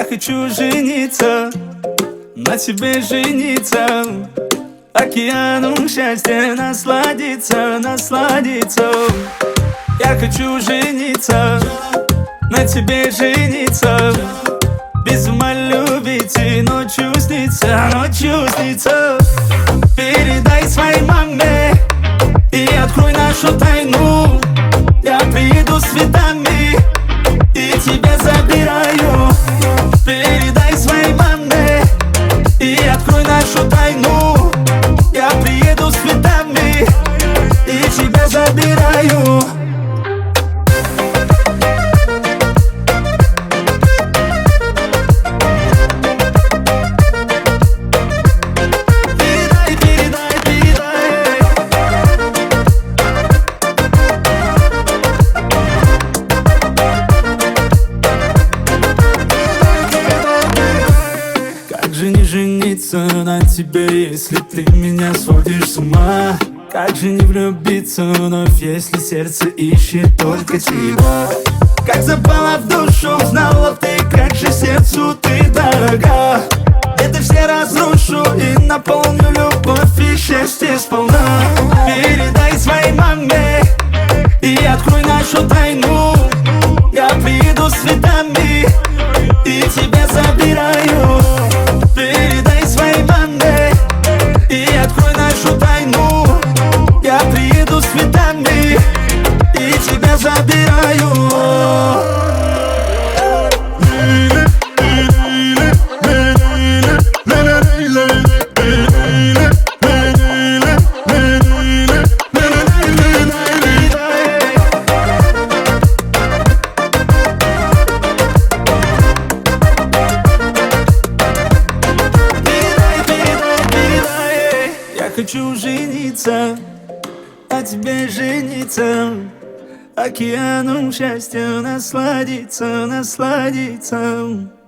хочу жениться, на тебе жениться, океаном счастья насладиться, насладиться. Я хочу жениться, на тебе жениться, без ума любить и ночью снится, ночью снится. Передай своей маме и открой нашу тайну. Я приеду с цветами и тебя забираю. Передай своей маме и открой нашу тайну. Я приеду с цветами и тебя забираю. Как же не жениться на тебе, если ты меня сводишь с ума? Как же не влюбиться вновь, если сердце ищет только тебя? Как запала в душу, знала ты, как же сердцу ты дорога. Это все разрушу и наполню любовь и счастье сполна. Передай своей маме и открой нашу тайну. Я приеду с цветами и тебя забираю. Передай своей маме и открой нашу тайну. Я приеду с цветами и тебя забираю. Я хочу жениться, на тебе жениться, океаном счастья насладиться, насладиться.